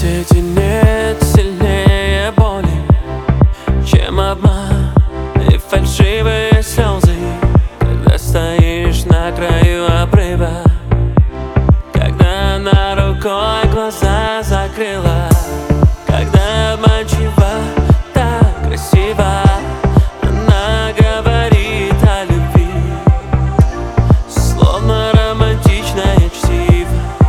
свете нет сильнее боли, чем обман и фальшивые слезы. Когда стоишь на краю обрыва, когда она рукой глаза закрыла, когда обманчиво, так красиво она говорит о любви, словно романтичное чтиво,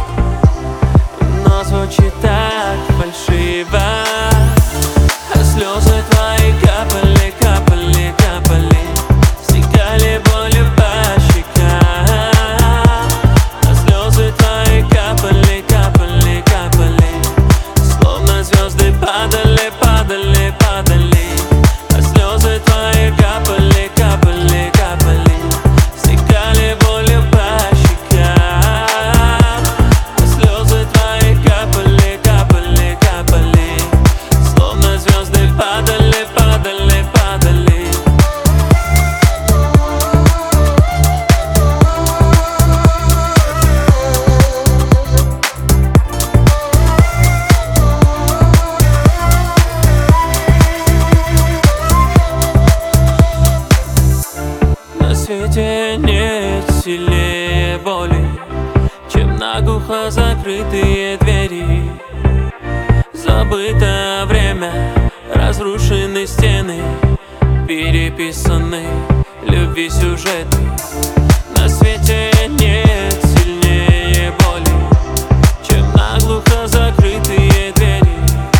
но звучит так фальшиво. А слезы твои капали, капали, капали, стекали болью по щекам. А слезы твои капали, капали, капали, словно звезды падали, падали, падали. А слезы твои капали, капали, капали, стекали болью по щекам. А слезы твои капали, капали, капали, словно звезды падали, падали, падали. На свете нет сильнее боли, чем наглухо закрытые двери. Забыто время, разрушены стены, переписаны любви сюжеты. На свете нет сильнее боли, чем наглухо закрытые двери.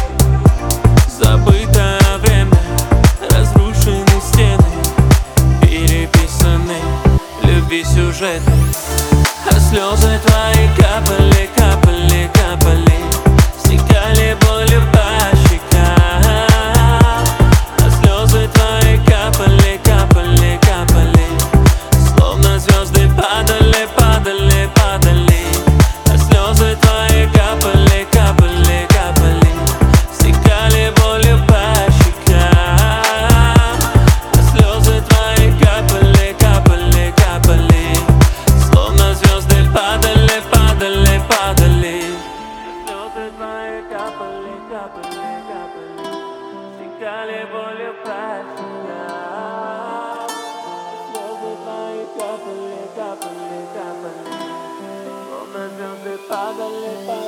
Забыто время, разрушены стены, переписаны любви сюжеты. А слезы твои капали, капали, капали, стекали болью по щекам. А слезы твои капали, капали, капали, словно звезды падали, падали, падали. А слезы твои капали, капали, капали, стекали болью по щекам. А слезы твои капали, капали, капали, словно звезды падали, падали, падали. Слезы твои капали, капали, капали, стекали болью по щекам. Слезы твои капали, капали, капали, словно звезды падали, падали.